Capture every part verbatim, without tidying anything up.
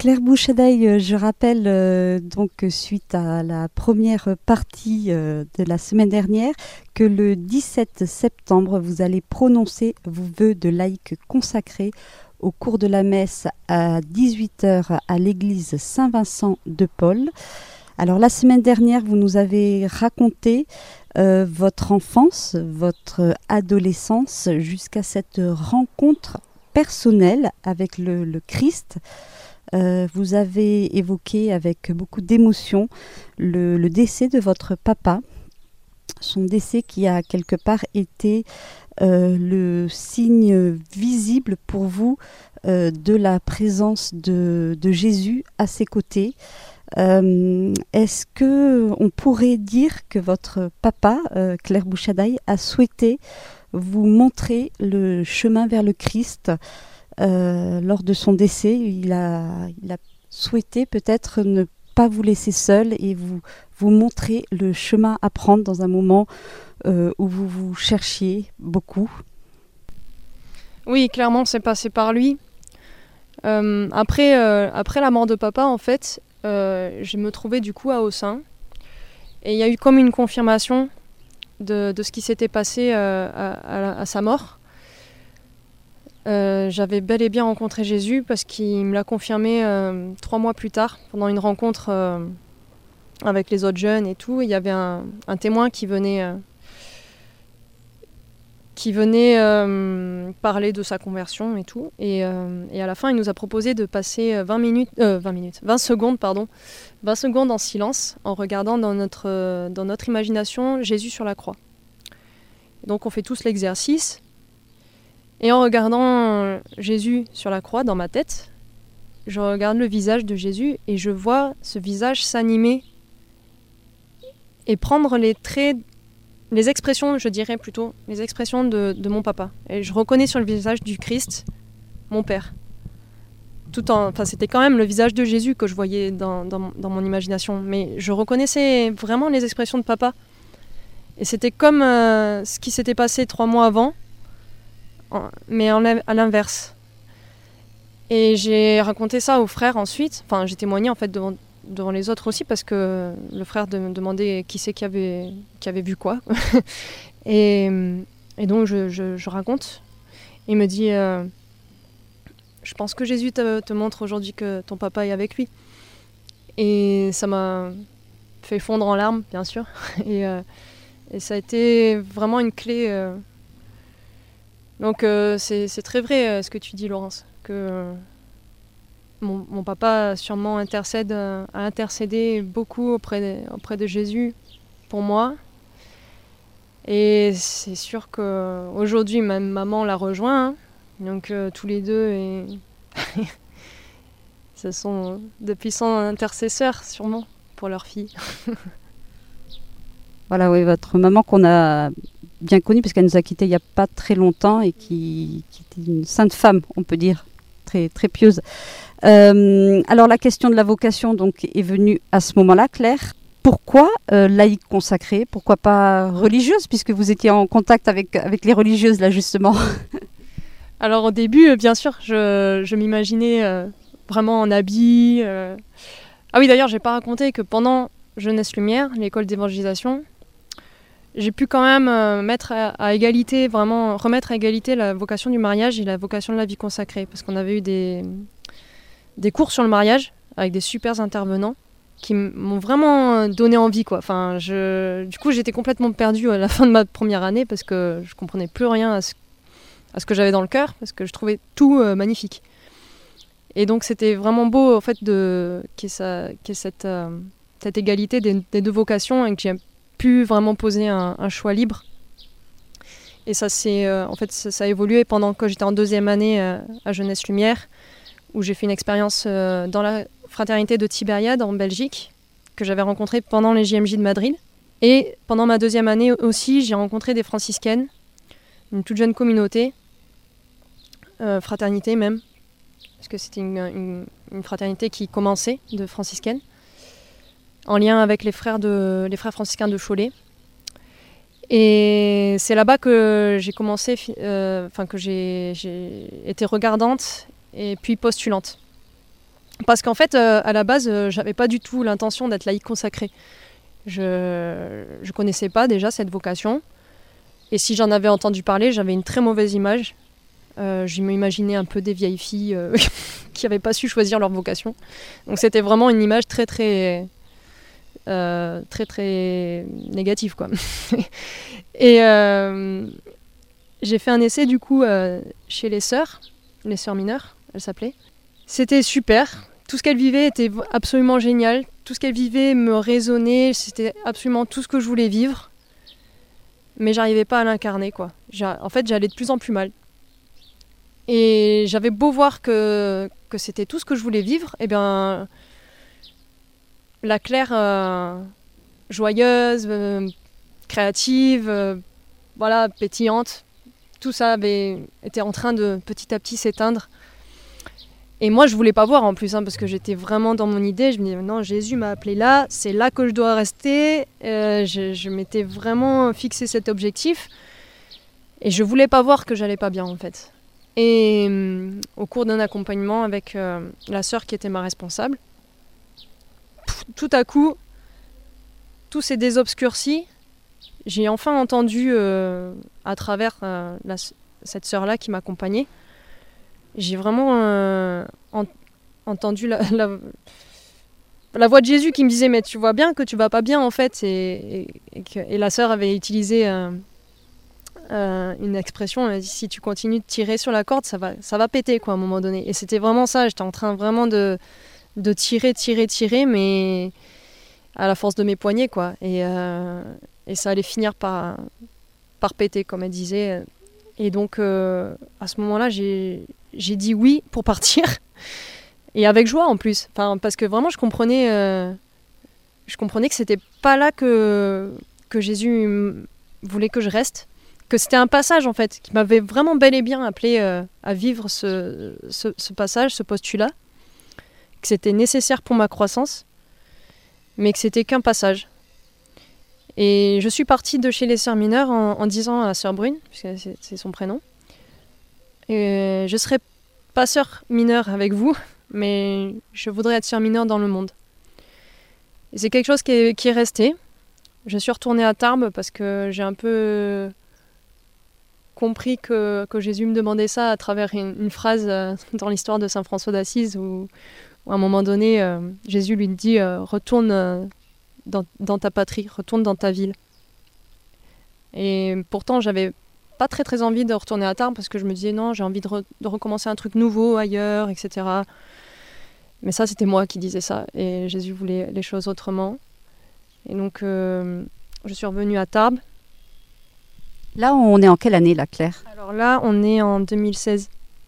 Claire Bouchadaille, je rappelle euh, donc suite à la première partie euh, de la semaine dernière que le dix-sept septembre, vous allez prononcer vos vœux de laïque consacrés au cours de la messe à dix-huit heures à l'église Saint-Vincent de Paul. Alors la semaine dernière, vous nous avez raconté euh, votre enfance, votre adolescence jusqu'à cette rencontre personnelle avec le, le Christ. Euh, vous avez évoqué avec beaucoup d'émotion le, le décès de votre papa, son décès qui a quelque part été euh, le signe visible pour vous euh, de la présence de, de Jésus à ses côtés. Euh, est-ce que on pourrait dire que votre papa, euh, Claire Bouchadaille, a souhaité vous montrer le chemin vers le Christ? Euh, lors de son décès, il a, il a souhaité peut-être ne pas vous laisser seul et vous, vous montrer le chemin à prendre dans un moment euh, où vous vous cherchiez beaucoup. Oui, clairement, c'est passé par lui. Euh, après, euh, après la mort de papa, en fait, euh, je me trouvais du coup à Aussin. Et il y a eu comme une confirmation de, de ce qui s'était passé euh, à, à, à sa mort. Euh, j'avais bel et bien rencontré Jésus parce qu'il me l'a confirmé euh, trois mois plus tard pendant une rencontre euh, avec les autres jeunes et tout. Il y avait un, un témoin qui venait, euh, qui venait euh, parler de sa conversion et tout. Et, euh, et à la fin, il nous a proposé de passer vingt minutes, euh, vingt minutes, vingt secondes, pardon, vingt secondes en silence en regardant dans notre, euh, dans notre imagination Jésus sur la croix. Donc on fait tous l'exercice. Et en regardant Jésus sur la croix dans ma tête, je regarde le visage de Jésus et je vois ce visage s'animer et prendre les traits, les expressions, je dirais plutôt, les expressions de, de mon papa. Et je reconnais sur le visage du Christ mon père. Tout en, enfin, c'était quand même le visage de Jésus que je voyais dans, dans, dans mon imagination, mais je reconnaissais vraiment les expressions de papa. Et c'était comme euh, ce qui s'était passé trois mois avant, mais à l'inverse. Et j'ai raconté ça aux frères ensuite. Enfin, j'ai témoigné en fait devant, devant les autres aussi parce que le frère de, me demandait qui c'est qui avait, qui avait vu quoi. et, et donc je, je, je raconte. Il me dit euh, je pense que Jésus te, te montre aujourd'hui que ton papa est avec lui. Et ça m'a fait fondre en larmes, bien sûr. Et, euh, et ça a été vraiment une clé. Euh, Donc euh, c'est, c'est très vrai euh, ce que tu dis, Laurence, que euh, mon, mon papa sûrement intercède, euh, a intercédé beaucoup auprès de, auprès de Jésus pour moi. Et c'est sûr qu'aujourd'hui, ma maman l'a rejoint, hein, donc euh, tous les deux, et ce sont de puissants intercesseurs sûrement pour leur fille. Voilà, oui, votre maman qu'on a bien connue parce qu'elle nous a quittés il n'y a pas très longtemps et qui, qui était une sainte femme, on peut dire, très, très pieuse. Euh, alors la question de la vocation donc, est venue à ce moment-là, Claire. Pourquoi euh, laïque consacrée? Pourquoi pas religieuse, puisque vous étiez en contact avec, avec les religieuses là justement? Alors au début, bien sûr, je, je m'imaginais euh, vraiment en habit. Euh... Ah oui, d'ailleurs, j'ai pas raconté que pendant Jeunesse Lumière, l'école d'évangélisation, j'ai pu quand même euh, mettre à, à égalité, vraiment remettre à égalité la vocation du mariage et la vocation de la vie consacrée. Parce qu'on avait eu des, des cours sur le mariage avec des super intervenants qui m'ont vraiment donné envie, quoi. Enfin, je, du coup, j'étais complètement perdue à la fin de ma première année parce que je comprenais plus rien à ce, à ce que j'avais dans le cœur, parce que je trouvais tout euh, magnifique. Et donc, c'était vraiment beau, en fait, de, qu'il y ait, ça, qu'il y ait cette, euh, cette égalité des, des deux vocations et que j'ai pu vraiment poser un, un choix libre. Et ça, c'est, euh, en fait, ça, ça a évolué pendant que j'étais en deuxième année euh, à Jeunesse Lumière, où j'ai fait une expérience euh, dans la fraternité de Tibériade en Belgique, que j'avais rencontrée pendant les J M J de Madrid. Et pendant ma deuxième année aussi, j'ai rencontré des franciscaines, une toute jeune communauté, euh, fraternité même, parce que c'était une, une, une fraternité qui commençait de franciscaines, en lien avec les frères, de, les frères franciscains de Cholet. Et c'est là-bas que j'ai commencé, euh, enfin que j'ai, j'ai été regardante et puis postulante Parce qu'en fait, euh, à la base, euh, j'avais pas du tout l'intention d'être laïque consacrée. Je je connaissais pas déjà cette vocation. Et si j'en avais entendu parler, j'avais une très mauvaise image. Euh, je m'imaginais un peu des vieilles filles euh, qui n'avaient pas su choisir leur vocation. Donc c'était vraiment une image très très euh, très très négative, quoi. Et euh, j'ai fait un essai du coup euh, chez les sœurs, les sœurs mineures, elles s'appelaient. C'était super. Tout ce qu'elles vivaient était absolument génial. Tout ce qu'elles vivaient me résonnait. C'était absolument tout ce que je voulais vivre. Mais j'arrivais pas à l'incarner, quoi. J'a... En fait, j'allais de plus en plus mal. Et j'avais beau voir que, que c'était tout ce que je voulais vivre, eh bien, la Claire euh, joyeuse, euh, créative, euh, voilà, pétillante, tout ça avait été en train de petit à petit s'éteindre. Et moi, je voulais pas voir en plus, hein, parce que j'étais vraiment dans mon idée. Je me disais, non, Jésus m'a appelé là, c'est là que je dois rester. Euh, je, je m'étais vraiment fixé cet objectif. Et je voulais pas voir que j'allais pas bien, en fait. Et euh, au cours d'un accompagnement avec euh, la sœur qui était ma responsable, pff, tout à coup, tout s'est désobscurci. J'ai enfin entendu, euh, à travers euh, la, cette sœur-là qui m'accompagnait, j'ai vraiment euh, en, entendu la, la, la voix de Jésus qui me disait « Mais tu vois bien que tu vas pas bien, en fait. » Et, et, et, que, et la sœur avait utilisé euh, euh, une expression, elle a dit « Si tu continues de tirer sur la corde, ça va, ça va péter, quoi, à un moment donné. » Et c'était vraiment ça, j'étais en train vraiment de, de tirer, tirer, tirer, mais à la force de mes poignets, quoi. Et, euh, et ça allait finir par, par péter, comme elle disait. Et donc, euh, à ce moment-là, j'ai... J'ai dit oui pour partir, et avec joie en plus, enfin, parce que vraiment je comprenais, euh, je comprenais que c'était pas là que, que Jésus voulait que je reste, que c'était un passage en fait, qui m'avait vraiment bel et bien appelé euh, à vivre ce, ce, ce passage, ce postulat, que c'était nécessaire pour ma croissance, mais que c'était qu'un passage. Et je suis partie de chez les sœurs mineures en, en disant à la sœur Brune, puisque c'est, c'est son prénom, et je serai pas sœur mineure avec vous, mais je voudrais être sœur mineure dans le monde. Et c'est quelque chose qui est, qui est resté. Je suis retournée à Tarbes parce que j'ai un peu compris que, que Jésus me demandait ça à travers une, une phrase dans l'histoire de Saint François d'Assise où, où à un moment donné, euh, Jésus lui dit euh, « Retourne euh, dans, dans ta patrie, retourne dans ta ville ». Et pourtant, j'avais pas très très envie de retourner à Tarbes parce que je me disais non, j'ai envie de, re- de recommencer un truc nouveau ailleurs, et cetera. Mais ça, c'était moi qui disais ça et Jésus voulait les choses autrement. Et donc, euh, je suis revenue à Tarbes. Là, on est en quelle année, là, Claire ? Alors là, on est en deux mille seize.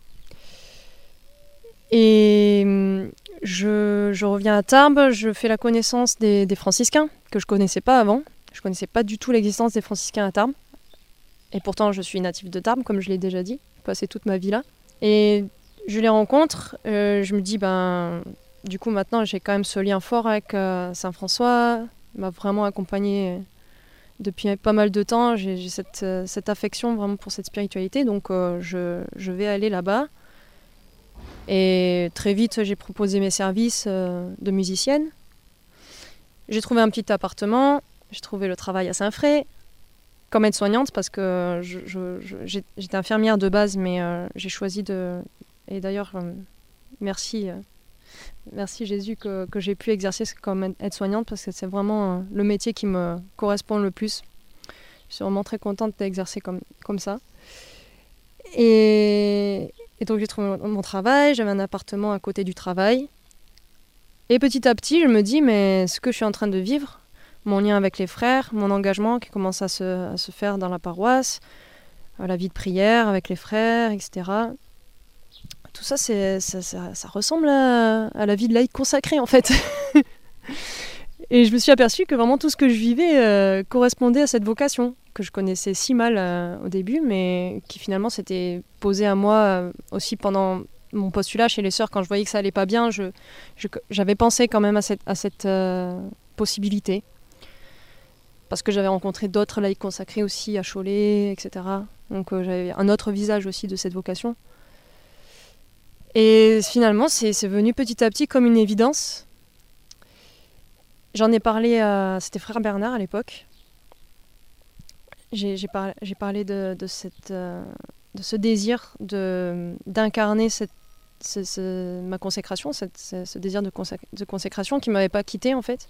Et je, je reviens à Tarbes, je fais la connaissance des, des franciscains que je connaissais pas avant. Je connaissais pas du tout l'existence des franciscains à Tarbes. Et pourtant, je suis native de Tarbes, comme je l'ai déjà dit. J'ai passé toute ma vie là. Et je les rencontre. Euh, je me dis, ben, du coup, maintenant, j'ai quand même ce lien fort avec euh, Saint François. Il m'a vraiment accompagnée depuis pas mal de temps. J'ai, j'ai cette, euh, cette affection vraiment pour cette spiritualité. Donc, euh, je, je vais aller là-bas. Et très vite, j'ai proposé mes services euh, de musicienne. J'ai trouvé un petit appartement. J'ai trouvé le travail à Saint-Fray. Comme aide-soignante, parce que je, je, je, j'étais infirmière de base, mais euh, j'ai choisi de... Et d'ailleurs, euh, merci, euh, merci Jésus que, que j'ai pu exercer comme aide-soignante, parce que c'est vraiment euh, le métier qui me correspond le plus. Je suis vraiment très contente d'exercer comme, comme ça. Et, et donc j'ai trouvé mon, mon travail, j'avais un appartement à côté du travail. Et petit à petit, je me dis, mais ce que je suis en train de vivre, mon lien avec les frères, mon engagement qui commence à se, à se faire dans la paroisse, la vie de prière avec les frères, et cetera. Tout ça, c'est, ça, ça, ça ressemble à, à la vie de laïque consacrée, en fait. Et je me suis aperçue que vraiment tout ce que je vivais euh, correspondait à cette vocation, que je connaissais si mal euh, au début, mais qui finalement s'était posée à moi euh, aussi pendant mon postulat chez les sœurs. Quand je voyais que ça allait pas bien, je, je, j'avais pensé quand même à cette, à cette euh, possibilité. Parce que j'avais rencontré d'autres laïcs consacrés aussi à Cholet, et cetera. Donc euh, j'avais un autre visage aussi de cette vocation. Et finalement, c'est, c'est venu petit à petit comme une évidence. J'en ai parlé à... C'était frère Bernard à l'époque. J'ai, j'ai, par, j'ai parlé de, de, cette, euh, de ce désir de, d'incarner cette, ce, ce, ma consécration, cette, ce, ce désir de, consé- de consécration qui ne m'avait pas quitté en fait.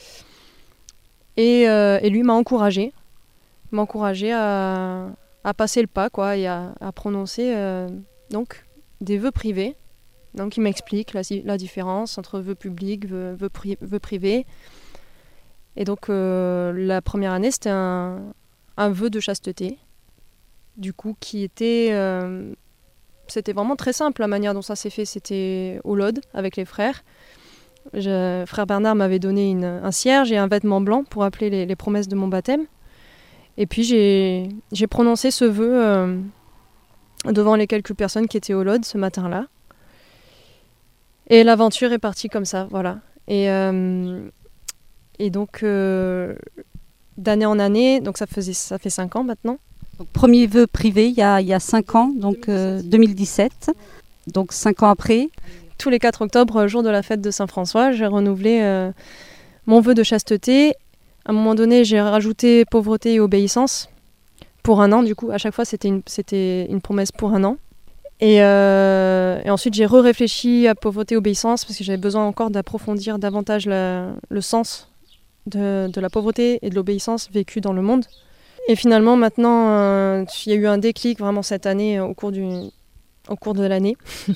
Et, euh, et lui m'a encouragé, m'a encouragé à, à passer le pas quoi, et à, à prononcer euh, donc, des vœux privés. Donc il m'explique la, la différence entre vœux publics, vœux, vœux, pri- vœux privés. Et donc euh, la première année, c'était un... un vœu de chasteté, du coup, qui était... Euh, c'était vraiment très simple, la manière dont ça s'est fait. C'était au Lode, avec les frères. Je, frère Bernard m'avait donné une, un cierge et un vêtement blanc pour appeler les, les promesses de mon baptême. Et puis, j'ai, j'ai prononcé ce vœu euh, devant les quelques personnes qui étaient au Lode ce matin-là. Et l'aventure est partie comme ça, voilà. Et, euh, et donc... Euh, d'année en année, donc ça, faisait, ça fait cinq ans maintenant. Donc, premier vœu privé il y a, il y a cinq ans, donc euh, deux mille dix-sept, donc cinq ans après. Tous les quatre octobre, jour de la fête de Saint-François, j'ai renouvelé euh, mon vœu de chasteté. À un moment donné, j'ai rajouté pauvreté et obéissance pour un an. Du coup, à chaque fois, c'était une, c'était une promesse pour un an. Et, euh, et ensuite, j'ai re-réfléchi à pauvreté et obéissance parce que j'avais besoin encore d'approfondir davantage la, le sens De, de la pauvreté et de l'obéissance vécue dans le monde. Et finalement, maintenant, euh, il y a eu un déclic vraiment cette année, au cours, du, au cours de l'année.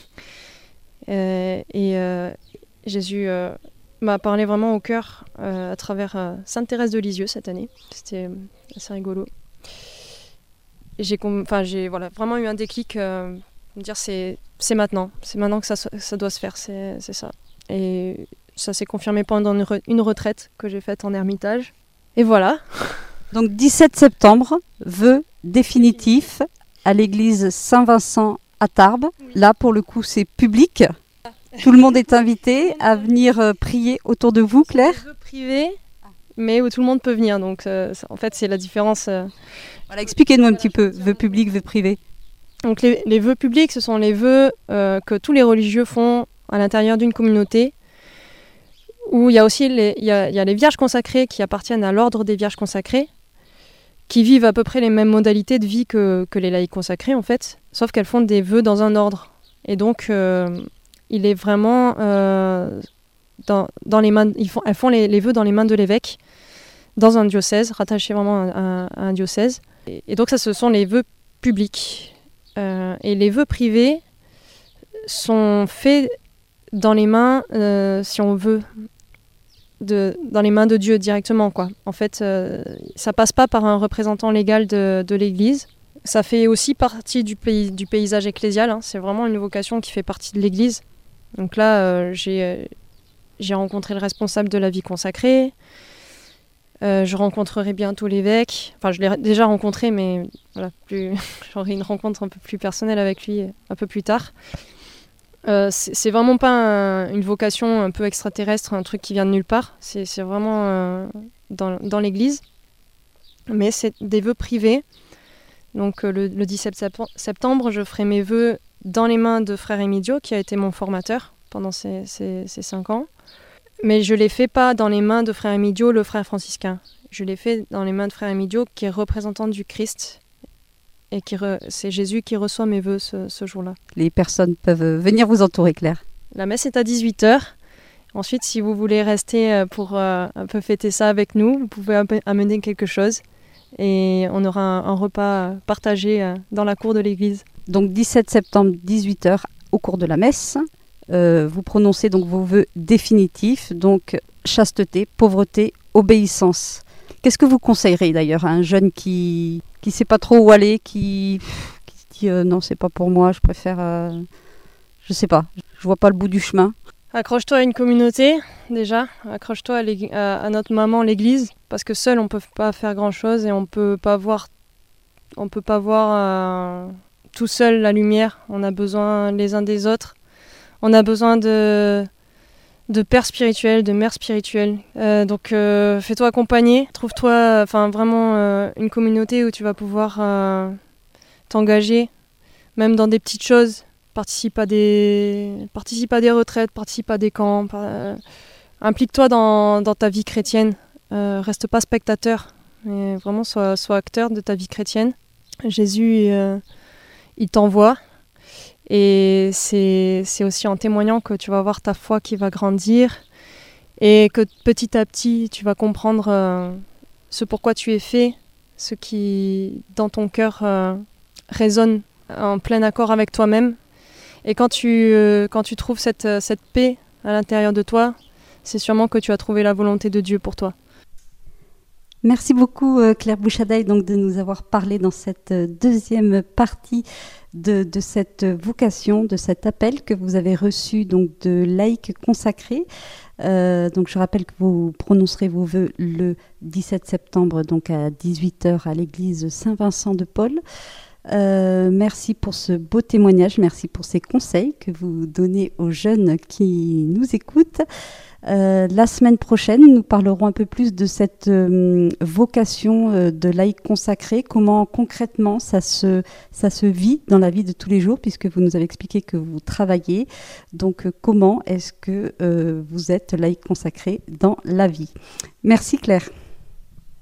euh, et euh, Jésus euh, m'a parlé vraiment au cœur euh, à travers euh, Sainte Thérèse de Lisieux cette année. C'était assez rigolo. Et j'ai, enfin, j'ai voilà, vraiment eu un déclic, euh, me dire c'est, c'est maintenant, c'est maintenant que ça, ça doit se faire, c'est, c'est ça. Et ça s'est confirmé pendant une, re- une retraite que j'ai faite en ermitage. Et voilà. Donc dix-sept septembre, vœu définitif à l'église Saint-Vincent à Tarbes. Là, pour le coup, c'est public. Tout le monde est invité à venir euh, prier autour de vous, Claire. C'est des vœux privés, mais où tout le monde peut venir. Donc, euh, en fait, c'est la différence. Euh... Voilà, expliquez-nous un petit peu, vœu public, vœu privé. Donc, les, les vœux publics, ce sont les vœux euh, que tous les religieux font à l'intérieur d'une communauté, où il y a aussi les, il y a, il y a les vierges consacrées qui appartiennent à l'ordre des vierges consacrées, qui vivent à peu près les mêmes modalités de vie que, que les laïcs consacrés, en fait, sauf qu'elles font des vœux dans un ordre. Et donc, euh, il est vraiment euh, dans, dans les mains, ils font, elles font les, les vœux dans les mains de l'évêque, dans un diocèse, rattaché vraiment à, à, à un diocèse. Et, et donc ça, ce sont les vœux publics. Euh, et les vœux privés sont faits dans les mains, euh, si on veut, de, dans les mains de Dieu directement, quoi. En fait, euh, ça passe pas par un représentant légal de, de l'Église. Ça fait aussi partie du, pays, du paysage ecclésial. Hein. C'est vraiment une vocation qui fait partie de l'Église. Donc là, euh, j'ai, j'ai rencontré le responsable de la vie consacrée. Euh, je rencontrerai bientôt l'évêque. Enfin, je l'ai déjà rencontré, mais voilà, plus... j'aurai une rencontre un peu plus personnelle avec lui un peu plus tard. Euh, c'est, c'est vraiment pas un, une vocation un peu extraterrestre, un truc qui vient de nulle part. C'est, c'est vraiment euh, dans, dans l'Église. Mais c'est des vœux privés. Donc euh, le, le dix-sept septembre, je ferai mes vœux dans les mains de frère Emidio, qui a été mon formateur pendant ces, ces, ces cinq ans. Mais je ne les fais pas dans les mains de frère Emidio, le frère franciscain. Je les fais dans les mains de frère Emidio, qui est représentant du Christ. Et qui re... c'est Jésus qui reçoit mes vœux ce, ce jour-là. Les personnes peuvent venir vous entourer, Claire. La messe est à dix-huit heures. Ensuite, si vous voulez rester pour euh, un peu fêter ça avec nous, vous pouvez amener quelque chose. Et on aura un, un repas partagé euh, dans la cour de l'église. Donc dix-sept septembre, dix-huit heures, au cours de la messe. Euh, vous prononcez donc vos vœux définitifs, donc chasteté, pauvreté, obéissance. Qu'est-ce que vous conseillerez d'ailleurs à un jeune qui qui sait pas trop où aller, qui, qui se dit euh, non, c'est pas pour moi, je préfère, euh, je sais pas, je vois pas le bout du chemin. Accroche-toi à une communauté déjà, accroche-toi à, à, à notre maman l'église, parce que seul on peut pas faire grand-chose et on peut pas voir, on peut pas voir euh, tout seul la lumière. On a besoin les uns des autres. On a besoin de de père spirituel, de mère spirituelle. Euh, donc euh, fais-toi accompagner, trouve-toi enfin vraiment euh, une communauté où tu vas pouvoir euh, t'engager, même dans des petites choses. participe à des, participe à des retraites, participe à des camps, euh, implique-toi dans, dans ta vie chrétienne, euh, reste pas spectateur, mais vraiment sois, sois acteur de ta vie chrétienne. Jésus, euh, il t'envoie, et c'est, c'est aussi en témoignant que tu vas voir ta foi qui va grandir, et que petit à petit, tu vas comprendre euh, ce pourquoi tu es fait, ce qui, dans ton cœur, euh, résonne en plein accord avec toi-même. Et quand tu, euh, quand tu trouves cette, cette paix à l'intérieur de toi, c'est sûrement que tu as trouvé la volonté de Dieu pour toi. Merci beaucoup euh, Claire Bouchadaille donc, de nous avoir parlé dans cette euh, deuxième partie de, de cette vocation, de cet appel que vous avez reçu donc, de laïcs consacrés. Euh, donc je rappelle que vous prononcerez vos vœux le dix-sept septembre donc à dix-huit heures à l'église Saint-Vincent de Paul. Euh, merci pour ce beau témoignage, merci pour ces conseils que vous donnez aux jeunes qui nous écoutent. Euh, la semaine prochaine, nous parlerons un peu plus de cette euh, vocation euh, de laïc consacré, comment concrètement ça se, ça se vit dans la vie de tous les jours, puisque vous nous avez expliqué que vous travaillez. Donc, euh, comment est-ce que euh, vous êtes laïc consacré dans la vie ? Merci Claire.